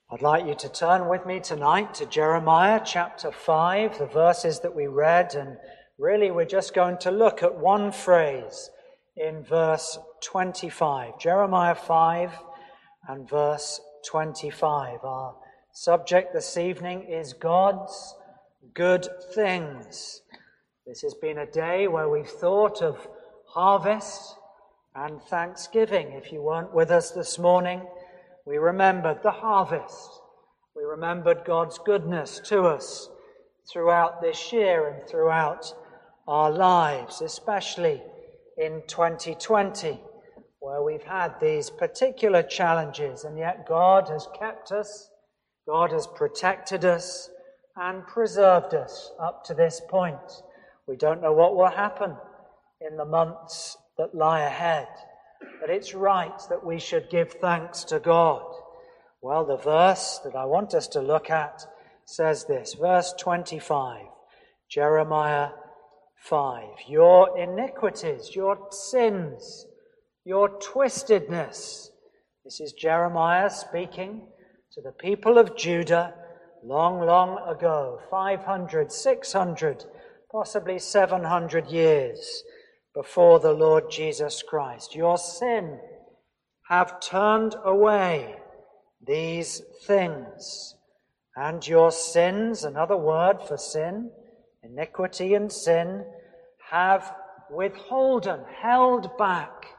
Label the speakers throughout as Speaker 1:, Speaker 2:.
Speaker 1: I'd like you to turn with me tonight to Jeremiah chapter 5, the verses that we read, and really we're just going to look at one phrase in verse 25. Jeremiah 5 and verse 25. Our subject this evening is God's good things. This has been a day where we've thought of harvest and thanksgiving. If you weren't with us this morning, we remembered the harvest. We remembered God's goodness to us throughout this year and throughout our lives, especially in 2020, where we've had these particular challenges, and yet God has kept us, God has protected us and preserved us up to this point. We don't know what will happen in the months that lie ahead, but it's right that we should give thanks to God. Well, the verse that I want us to look at says this, verse 25, Jeremiah 5. Your iniquities, your sins, your twistedness. This is Jeremiah speaking to the people of Judah long, long ago, 500, 600, possibly 700 years before the Lord Jesus Christ. Your sin have turned away these things, and your sins, another word for sin, iniquity and sin, have withholden, held back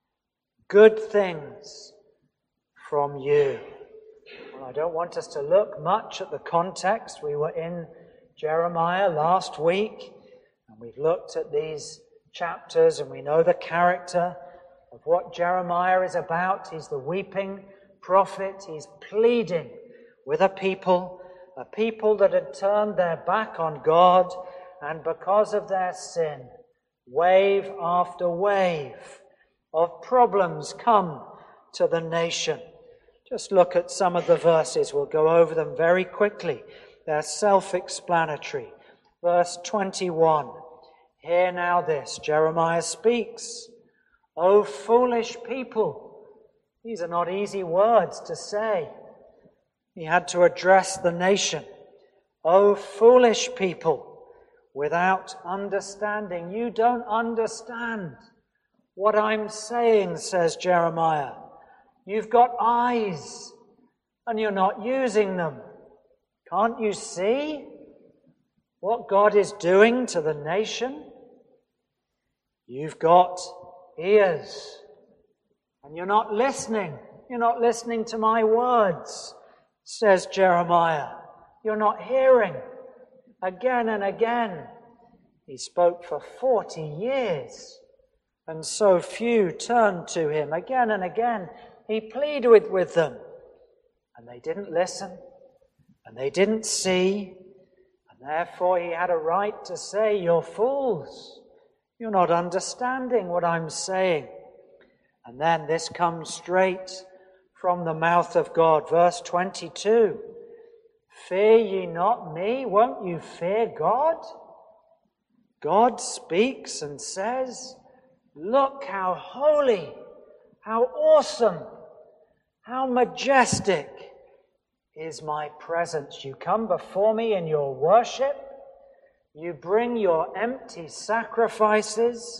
Speaker 1: good things from you. Well, I don't want us to look much at the context. We were in Jeremiah last week, and we've looked at these chapters, and we know the character of what Jeremiah is about. He's the weeping prophet. He's pleading with a people that had turned their back on God, and because of their sin, wave after wave of problems come to the nation. Just look at some of the verses. We'll go over them very quickly. They're self-explanatory. Verse 21. Hear now this. Jeremiah speaks. O foolish people. These are not easy words to say. He had to address the nation. O foolish people, without understanding. You don't understand what I'm saying, says Jeremiah. You've got eyes, and you're not using them. Can't you see what God is doing to the nation? You've got ears, and you're not listening. You're not listening to my words, says Jeremiah. You're not hearing. Again and again. He spoke for 40 years, and so few turned to him. Again and again, he pleaded with them, and they didn't listen, and they didn't see, and therefore he had a right to say, you're fools. You're not understanding what I'm saying. And then this comes straight from the mouth of God. Verse 22. Fear ye not me? Won't you fear God? God speaks and says, look how holy, how awesome, how majestic is my presence. You come before me in your worship. You bring your empty sacrifices,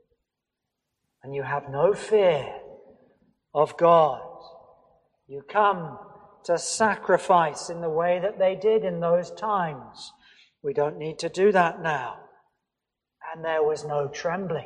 Speaker 1: and you have no fear of God. You come to sacrifice in the way that they did in those times. We don't need to do that now. And there was no trembling,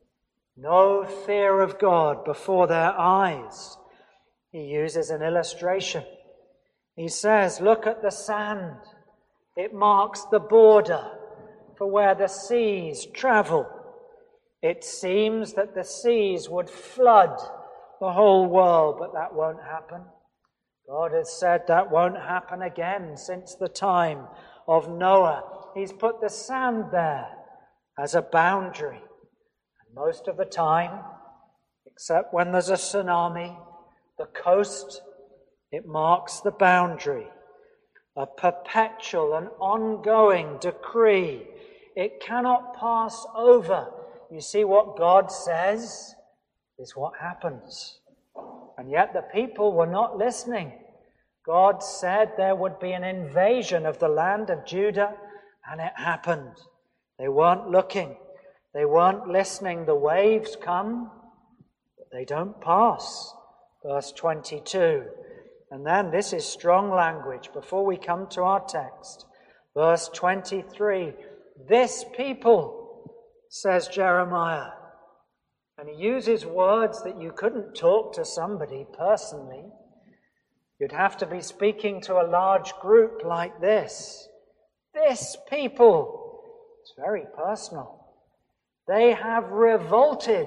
Speaker 1: no fear of God before their eyes. He uses an illustration. He says, look at the sand. It marks the border for where the seas travel. It seems that the seas would flood the whole world, but that won't happen. God has said that won't happen again since the time of Noah. He's put the sand there as a boundary. And most of the time, except when there's a tsunami, the coast, it marks the boundary. A perpetual and ongoing decree. It cannot pass over. You see, what God says is what happens. And yet the people were not listening. God said there would be an invasion of the land of Judah, and it happened. They weren't looking. They weren't listening. The waves come, but they don't pass. Verse 22. And then this is strong language before we come to our text. Verse 23. This people, says Jeremiah. And he uses words that you couldn't talk to somebody personally. You'd have to be speaking to a large group like this. This people. It's very personal. They have revolted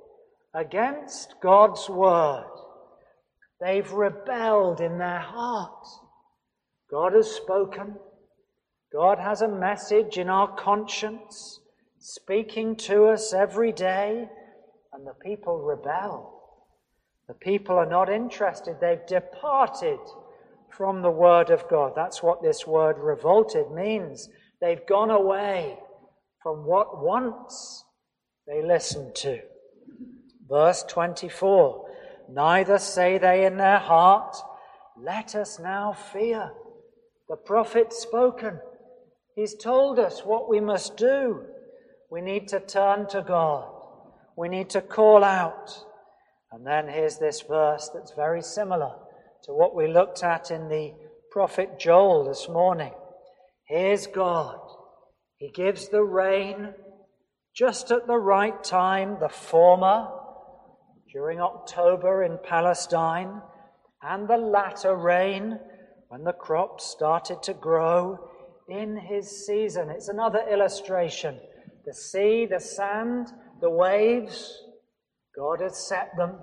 Speaker 1: against God's word. They've rebelled in their heart. God has spoken. God has a message in our conscience, speaking to us every day, and the people rebel. The people are not interested. They've departed from the word of God. That's what this word revolted means. They've gone away from what once they listened to. Verse 24. Neither say they in their heart, let us now fear. The prophet's spoken. He's told us what we must do. We need to turn to God. We need to call out. And then here's this verse that's very similar to what we looked at in the prophet Joel this morning. Here's God. He gives the rain just at the right time, the former, during October in Palestine, and the latter rain, when the crops started to grow in his season. It's another illustration. The sea, the sand, the waves, God has set them.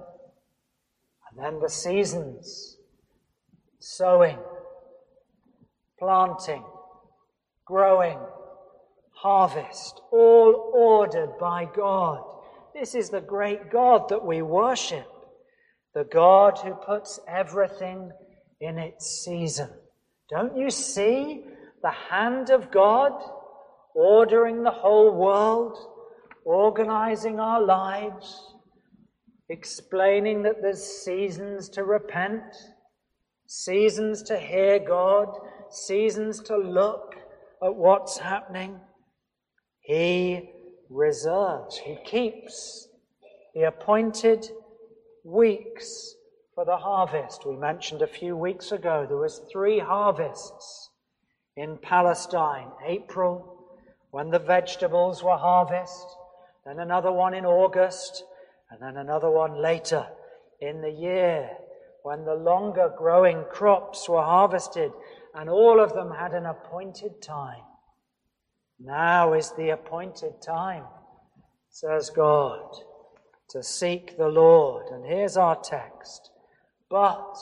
Speaker 1: And then the seasons, sowing, planting, growing, harvest, all ordered by God. This is the great God that we worship, the God who puts everything in its season. Don't you see the hand of God ordering the whole world, organizing our lives, explaining that there's seasons to repent, seasons to hear God, seasons to look at what's happening? He reserves, he keeps the appointed weeks for the harvest. We mentioned a few weeks ago there was 3 harvests in Palestine. April, when the vegetables were harvested, then another one in August, and then another one later in the year when the longer growing crops were harvested, and all of them had an appointed time. Now is the appointed time, says God, to seek the Lord. And here's our text. But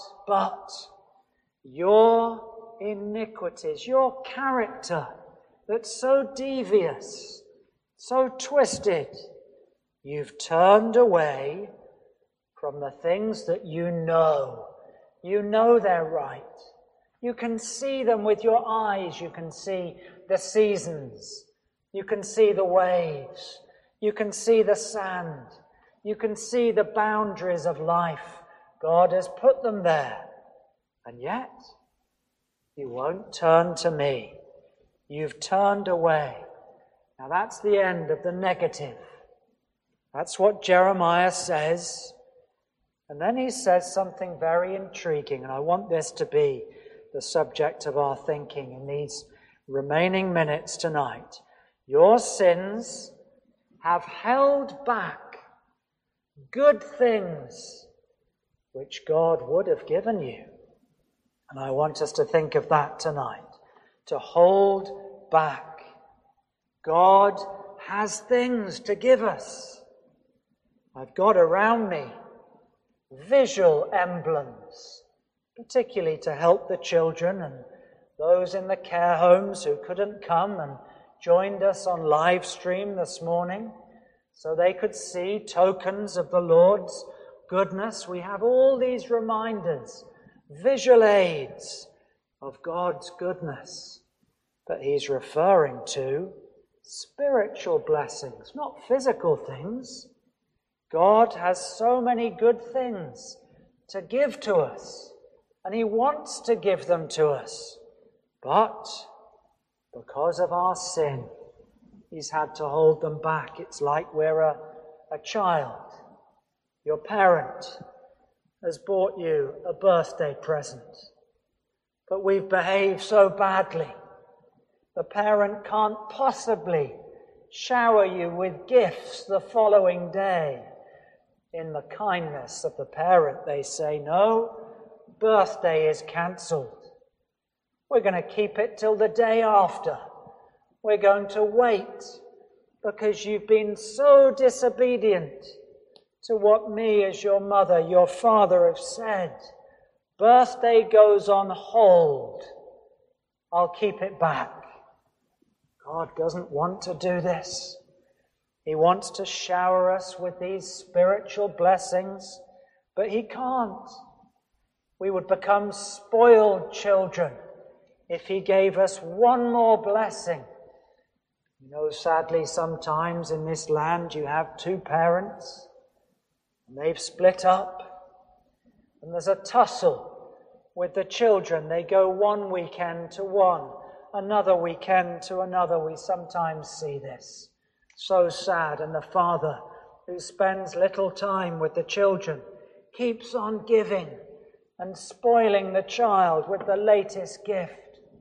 Speaker 1: your iniquities, your character that's so devious, so twisted, you've turned away from the things that you know. You know they're right. You can see them with your eyes. You can see the seasons. You can see the waves. You can see the sand. You can see the boundaries of life. God has put them there. And yet, you won't turn to me. You've turned away. Now that's the end of the negative. That's what Jeremiah says. And then he says something very intriguing, and I want this to be the subject of our thinking in these remaining minutes tonight. Your sins have held back good things which God would have given you. And I want us to think of that tonight. To hold back. God has things to give us. I've got around me visual emblems, particularly to help the children and those in the care homes who couldn't come and joined us on live stream this morning so they could see tokens of the Lord's goodness. We have all these reminders, visual aids of God's goodness. But he's referring to spiritual blessings, not physical things. God has so many good things to give to us. and he wants to give them to us. But because of our sin, he's had to hold them back. It's like we're a child. Your parent has bought you a birthday present, but we've behaved so badly. The parent can't possibly shower you with gifts the following day. In the kindness of the parent, they say, no, birthday is cancelled. We're going to keep it till the day after. We're going to wait because you've been so disobedient to what me as your mother, your father have said. Birthday goes on hold. I'll keep it back. God doesn't want to do this. He wants to shower us with these spiritual blessings, but he can't. We would become spoiled children if he gave us one more blessing. You know, sadly, sometimes in this land you have two parents, and they've split up, and there's a tussle with the children. They go one weekend to one, another weekend to another. We sometimes see this. So sad. And the father, who spends little time with the children, keeps on giving and spoiling the child with the latest gift.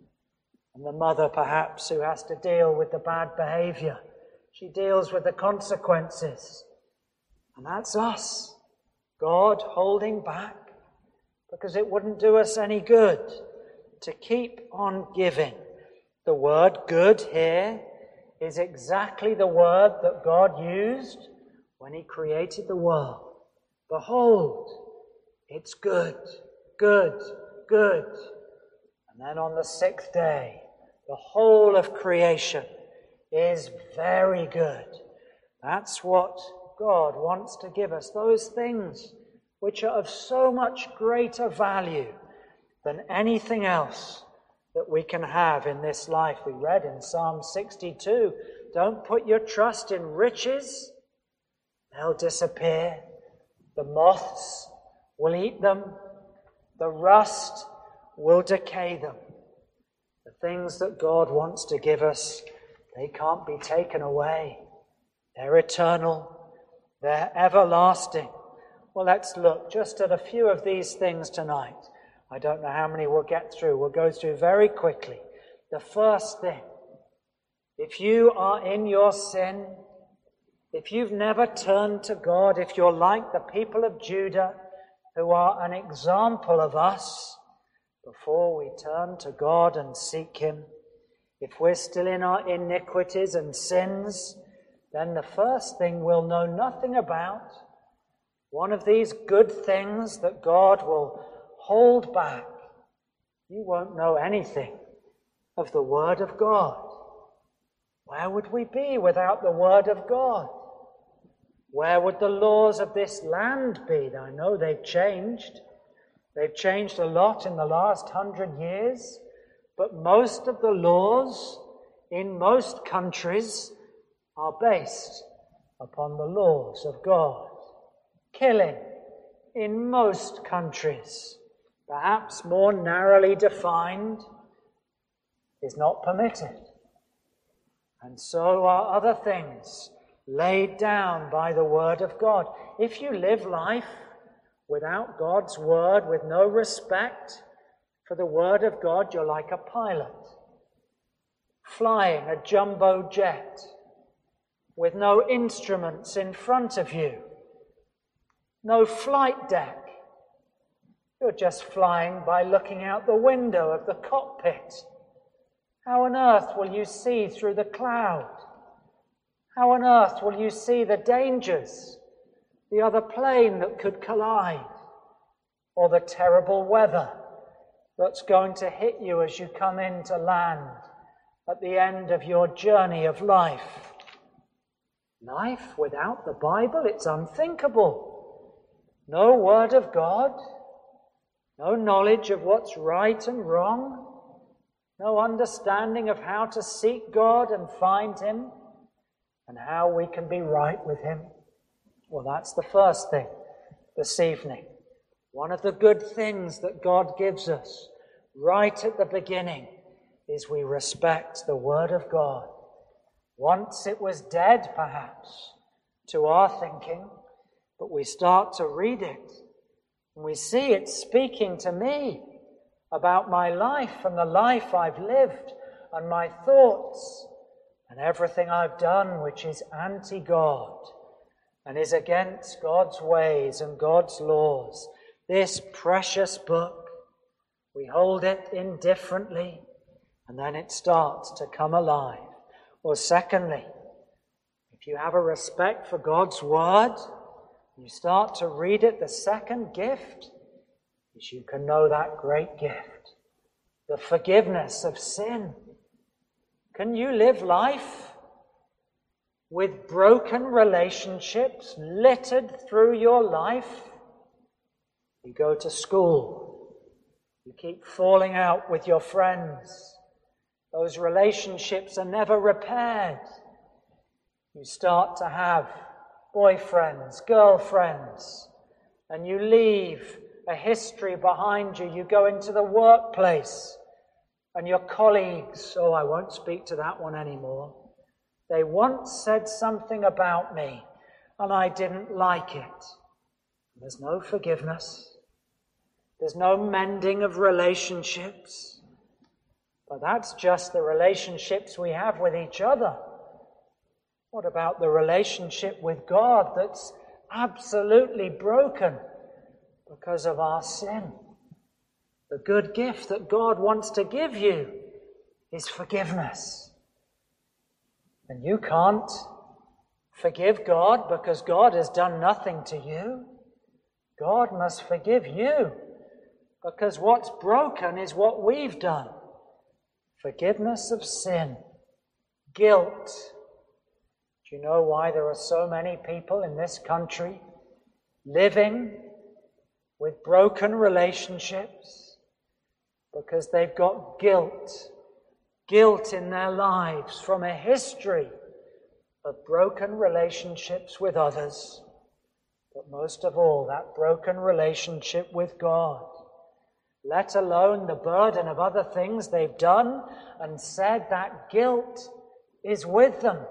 Speaker 1: And the mother, perhaps, who has to deal with the bad behavior, she deals with the consequences. And that's us. God holding back, because it wouldn't do us any good to keep on giving. The word good here is exactly the word that God used when he created the world. Behold, it's good, good, good. And then on the sixth day, the whole of creation is very good. That's what God wants to give us, those things which are of so much greater value than anything else that we can have in this life. We read in Psalm 62, don't put your trust in riches. They'll disappear. The moths will eat them. The rust will decay them. The things that God wants to give us, they can't be taken away. They're eternal. They're everlasting. Well, let's look just at a few of these things tonight. I don't know how many we'll get through. We'll go through very quickly. The first thing, if you are in your sin, if you've never turned to God, if you're like the people of Judah, who are an example of us, before we turn to God and seek him, if we're still in our iniquities and sins, then the first thing we'll know nothing about, one of these good things that God will hold back, you won't know anything of the Word of God. Where would we be without the Word of God? Where would the laws of this land be? I know they've changed. They've changed a lot in the last 100 years, but most of the laws in most countries are based upon the laws of God. Killing in most countries, perhaps more narrowly defined, is not permitted. And so are other things laid down by the Word of God. If you live life without God's Word, with no respect for the Word of God, you're like a pilot flying a jumbo jet with no instruments in front of you, no flight deck. You're just flying by looking out the window of the cockpit. How on earth will you see through the cloud? How on earth will you see the dangers, the other plane that could collide, or the terrible weather that's going to hit you as you come into land at the end of your journey of life? Life without the Bible, it's unthinkable. No Word of God, no knowledge of what's right and wrong, no understanding of how to seek God and find him, and how we can be right with him. Well, that's the first thing this evening. One of the good things that God gives us right at the beginning is we respect the Word of God. Once it was dead, perhaps, to our thinking, but we start to read it, and we see it speaking to me about my life and the life I've lived, and my thoughts, and everything I've done which is anti-God, and is against God's ways and God's laws. This precious book, we hold it indifferently, and then it starts to come alive. Or secondly, if you have a respect for God's word, you start to read it, the second gift is you can know that great gift, the forgiveness of sin. Can you live life with broken relationships littered through your life? You go to school, you keep falling out with your friends. Those relationships are never repaired. You start to have boyfriends, girlfriends, and you leave a history behind you. You go into the workplace, and your colleagues, oh, I won't speak to that one anymore. They once said something about me, and I didn't like it. There's no forgiveness. There's no mending of relationships. But that's just the relationships we have with each other. What about the relationship with God that's absolutely broken because of our sin? The good gift that God wants to give you is forgiveness. And you can't forgive God because God has done nothing to you. God must forgive you because what's broken is what we've done. Forgiveness of sin, guilt. Do you know why there are so many people in this country living with broken relationships? Because they've got guilt in their lives from a history of broken relationships with others, but most of all, that broken relationship with God. Let alone the burden of other things they've done and said, that guilt is with them.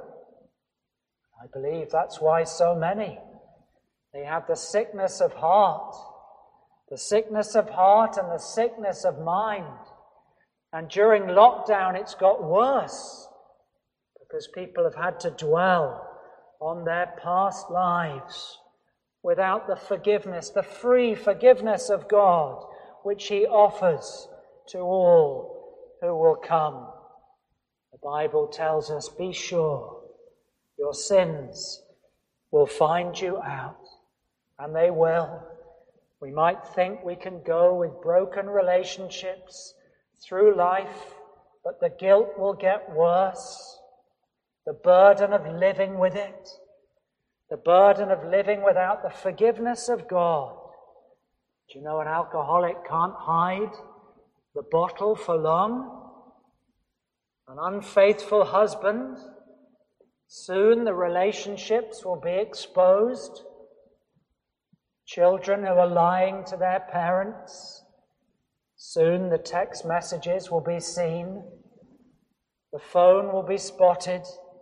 Speaker 1: I believe that's why so many, they have the sickness of heart and the sickness of mind. And during lockdown, it's got worse because people have had to dwell on their past lives without the forgiveness, the free forgiveness of God, which He offers to all who will come. The Bible tells us, be sure your sins will find you out, and they will. We might think we can go with broken relationships through life, but the guilt will get worse. The burden of living with it, the burden of living without the forgiveness of God. Do you know an alcoholic can't hide the bottle for long? An unfaithful husband, soon the relationships will be exposed. Children who are lying to their parents, soon the text messages will be seen. The phone will be spotted.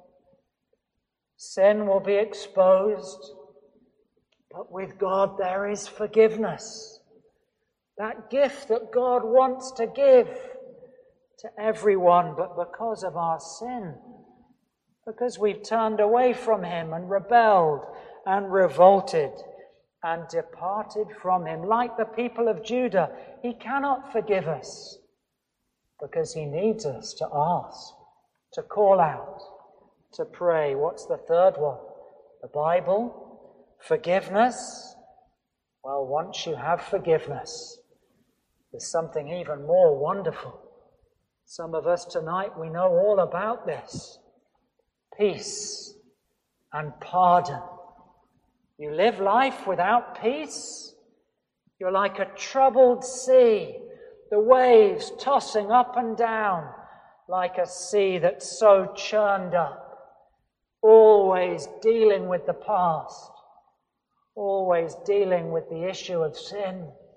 Speaker 1: Sin will be exposed. But with God there is forgiveness. That gift that God wants to give to everyone, but because of our sin, because we've turned away from Him and rebelled and revolted and departed from Him, like the people of Judah, He cannot forgive us because He needs us to ask, to call out, to pray. What's the third one? The Bible, forgiveness. Well, once you have forgiveness, there's something even more wonderful. Some of us tonight, we know all about this. Peace and pardon. You live life without peace, you're like a troubled sea, the waves tossing up and down like a sea that's so churned up, always dealing with the past, always dealing with the issue of sin.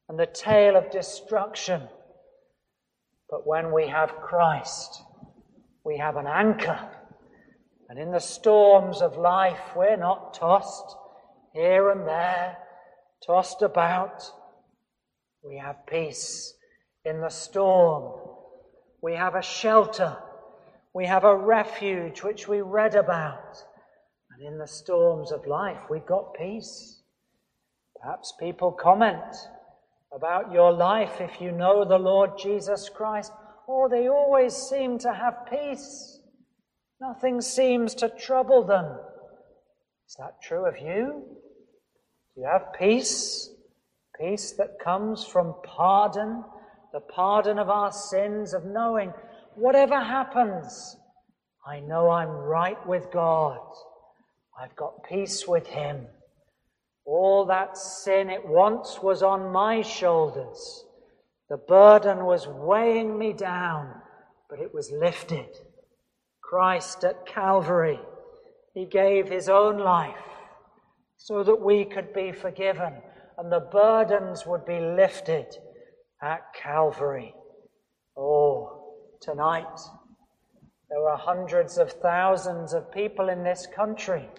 Speaker 1: and the tale of destruction. But when we have Christ, we have an anchor. And in the storms of life, we're not tossed here and there, tossed about. We have peace in the storm. We have a shelter. We have a refuge which we read about. And in the storms of life, we've got peace. Perhaps people comment about your life if you know the Lord Jesus Christ. Oh, they always seem to have peace. Nothing seems to trouble them. Is that true of you? Do you have peace? Peace that comes from pardon, the pardon of our sins, of knowing whatever happens, I know I'm right with God. I've got peace with Him. All that sin it once was on my shoulders. The burden was weighing me down, but it was lifted. Christ at Calvary, He gave His own life so that we could be forgiven and the burdens would be lifted at Calvary. Oh, tonight there are hundreds of thousands of people in this country.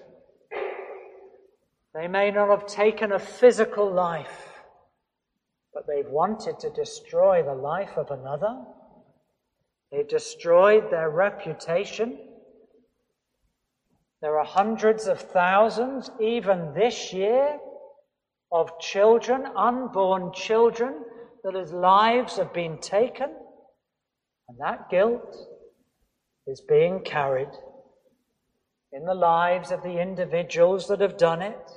Speaker 1: They may not have taken a physical life, but they've wanted to destroy the life of another. They've destroyed their reputation. There are hundreds of thousands, even this year, of children, unborn children, that whose lives have been taken. And that guilt is being carried in the lives of the individuals that have done it.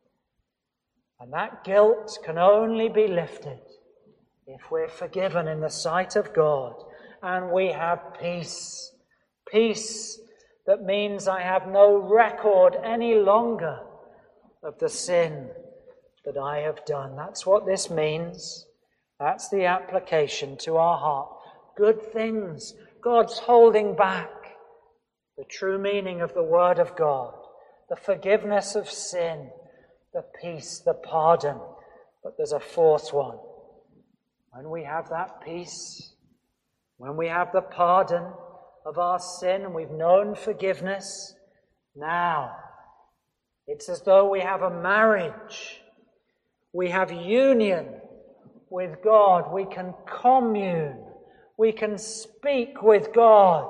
Speaker 1: And that guilt can only be lifted if we're forgiven in the sight of God and we have peace. Peace that means I have no record any longer of the sin that I have done. That's what this means. That's the application to our heart. Good things. God's holding back the true meaning of the Word of God, the forgiveness of sin, the peace, the pardon. But there's a fourth one. When we have that peace, when we have the pardon of our sin and we've known forgiveness, now it's as though we have a marriage. We have union with God. We can commune. We can speak with God.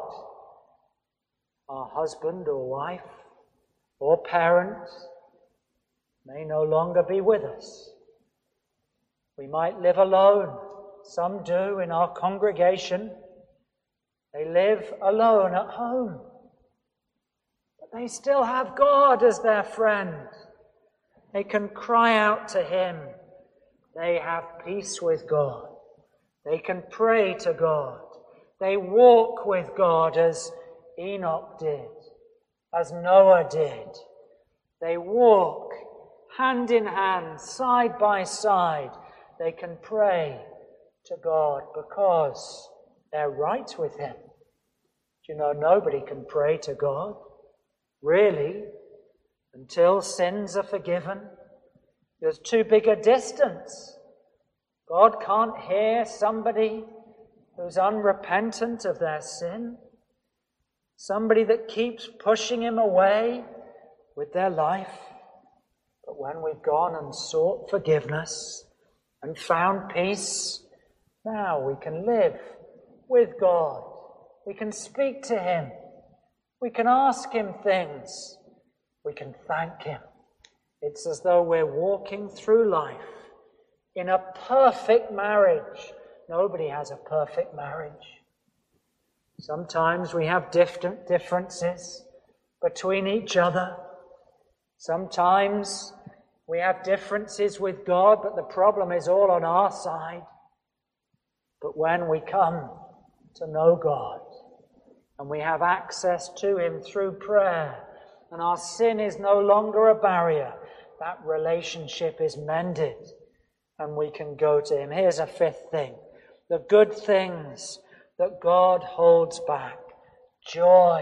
Speaker 1: Our husband or wife or parent may no longer be with us. We might live alone. Some do in our congregation. They live alone at home. But they still have God as their friend. They can cry out to Him. They have peace with God. They can pray to God. They walk with God as Enoch did, as Noah did. They walk hand in hand, side by side. They can pray to God because they're right with Him. Do you know, nobody can pray to God, really, until sins are forgiven. There's too big a distance. God can't hear somebody who's unrepentant of their sin, somebody that keeps pushing Him away with their life. But when we've gone and sought forgiveness and found peace, now we can live with God. We can speak to Him. We can ask Him things. We can thank Him. It's as though we're walking through life in a perfect marriage. Nobody has a perfect marriage. Sometimes we have differences between each other. Sometimes we have differences with God, but the problem is all on our side. But when we come to know God and we have access to Him through prayer and our sin is no longer a barrier, that relationship is mended and we can go to Him. Here's a fifth thing. The good things that God holds back. Joy.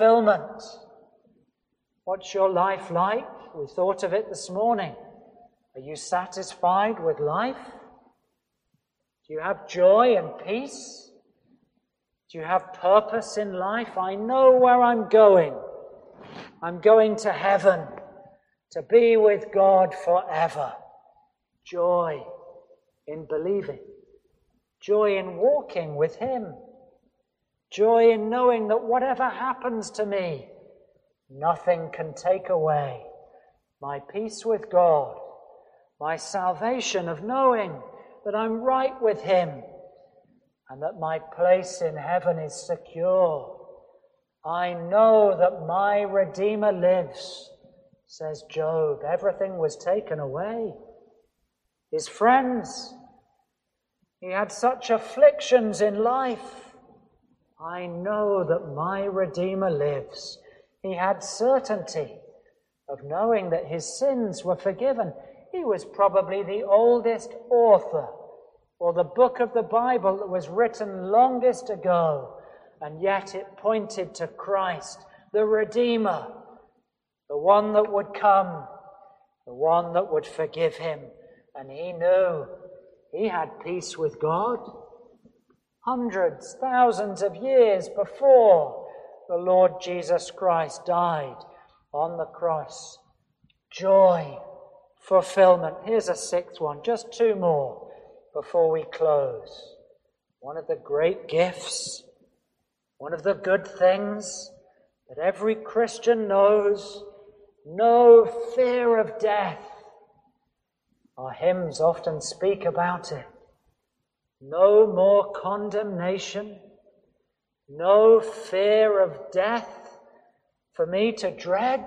Speaker 1: Fulfillment. What's your life like? We thought of it this morning. Are you satisfied with life? Do you have joy and peace? Do you have purpose in life? I know where I'm going. I'm going to heaven to be with God forever. Joy in believing. Joy in walking with Him. Joy in knowing that whatever happens to me, nothing can take away my peace with God, my salvation of knowing that I'm right with Him and that my place in heaven is secure. I know that my Redeemer lives, says Job. Everything was taken away. His friends, he had such afflictions in life. I know that my Redeemer lives. He had certainty of knowing that his sins were forgiven. He was probably the oldest author, or the book of the Bible that was written longest ago, and yet it pointed to Christ, the Redeemer, the one that would come, the one that would forgive him. And he knew he had peace with God hundreds, thousands of years before the Lord Jesus Christ died on the cross. Joy, fulfillment. Here's a sixth one, just two more before we close. One of the great gifts, one of the good things that every Christian knows, no fear of death. Our hymns often speak about it. No more condemnation, no fear of death for me to dread.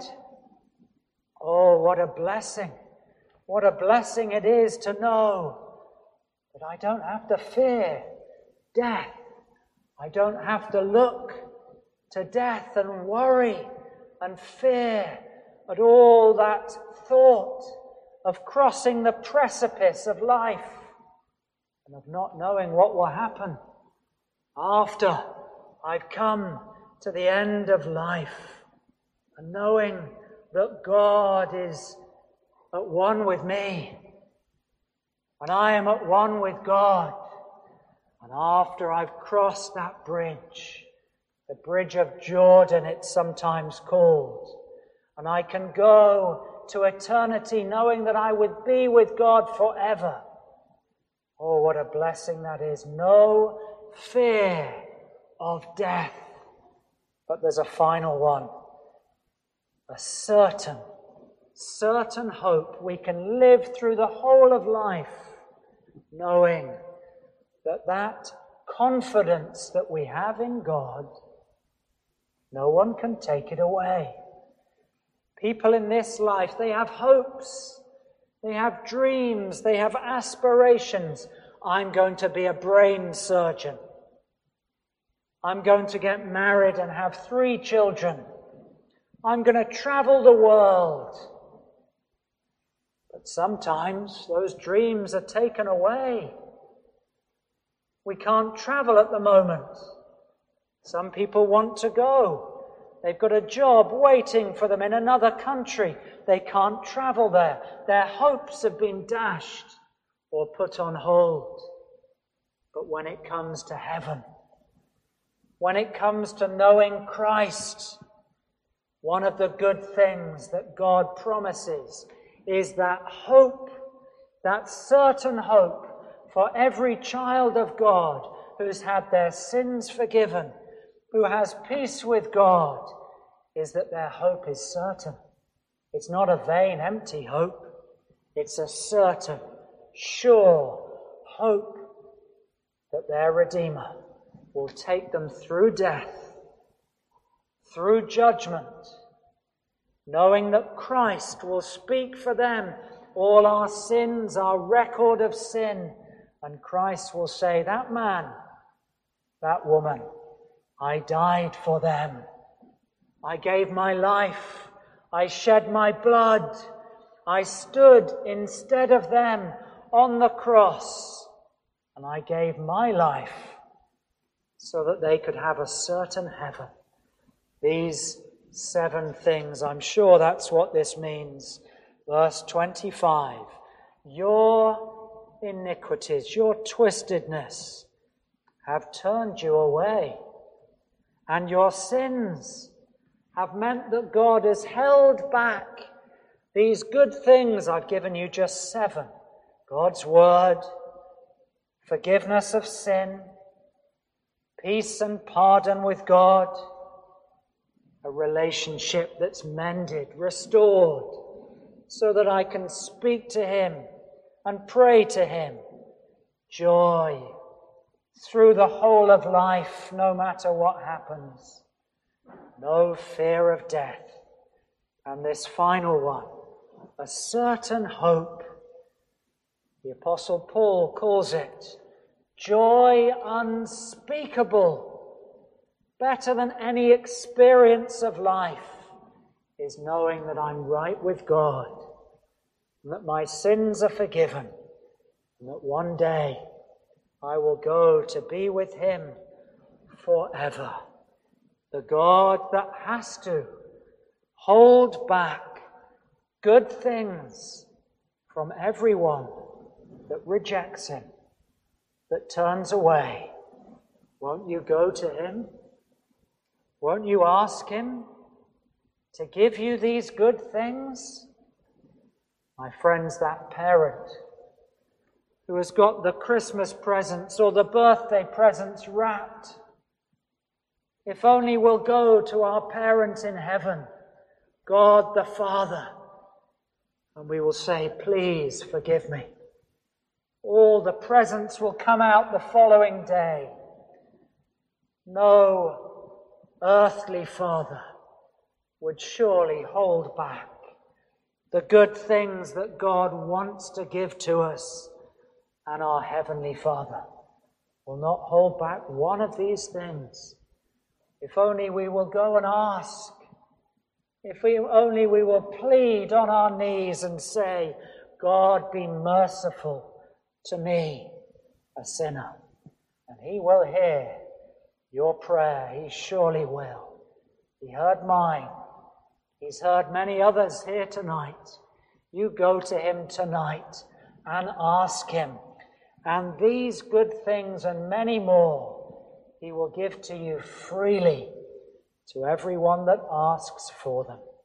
Speaker 1: Oh, what a blessing. What a blessing it is to know that I don't have to fear death. I don't have to look to death and worry and fear at all that thought of crossing the precipice of life and of not knowing what will happen after I've come to the end of life, and knowing that God is at one with me and I am at one with God. And after I've crossed that bridge, the bridge of Jordan it's sometimes called, and I can go to eternity knowing that I would be with God forever. Oh, what a blessing that is. No fear of death. But there's a final one. A certain hope. We can live through the whole of life knowing that confidence that we have in God, no one can take it away. People in this life, they have hopes, they have dreams, they have aspirations. I'm going to be a brain surgeon. I'm going to get married and have 3 children. I'm going to travel the world. But sometimes those dreams are taken away. We can't travel at the moment. Some people want to go. They've got a job waiting for them in another country. They can't travel there. Their hopes have been dashed or put on hold. But when it comes to heaven, when it comes to knowing Christ, one of the good things that God promises is that hope, that certain hope for every child of God who's had their sins forgiven, who has peace with God, is that their hope is certain. It's not a vain, empty hope. It's a certain, sure hope that their Redeemer will take them through death, through judgment, knowing that Christ will speak for them all our sins, our record of sin, and Christ will say, that man, that woman, I died for them. I gave my life. I shed my blood. I stood instead of them on the cross, and I gave my life so that they could have a certain heaven. These 7 things, I'm sure that's what this means. Verse 25, your iniquities, your twistedness have turned you away, and your sins have meant that God has held back these good things. I've given you just 7. God's word, forgiveness of sin, peace and pardon with God, a relationship that's mended, restored, so that I can speak to him and pray to him. Joy through the whole of life, no matter what happens. No fear of death. And this final one, a certain hope. The Apostle Paul calls it joy unspeakable. Better than any experience of life is knowing that I'm right with God, and that my sins are forgiven, and that one day I will go to be with him forever. The God that has to hold back good things from everyone that rejects him, that turns away. Won't you go to him? Won't you ask him to give you these good things? My friends, that parent who has got the Christmas presents or the birthday presents wrapped, if only we'll go to our parent in heaven, God the Father, and we will say, please forgive me. All the presents will come out the following day. No earthly father would surely hold back the good things that God wants to give to us, and our Heavenly Father will not hold back one of these things. If only we will go and ask, if only we will plead on our knees and say, God, be merciful to me, a sinner. And he will hear your prayer. He surely will. He heard mine. He's heard many others here tonight. You go to him tonight and ask him. And these good things and many more he will give to you freely, to everyone that asks for them.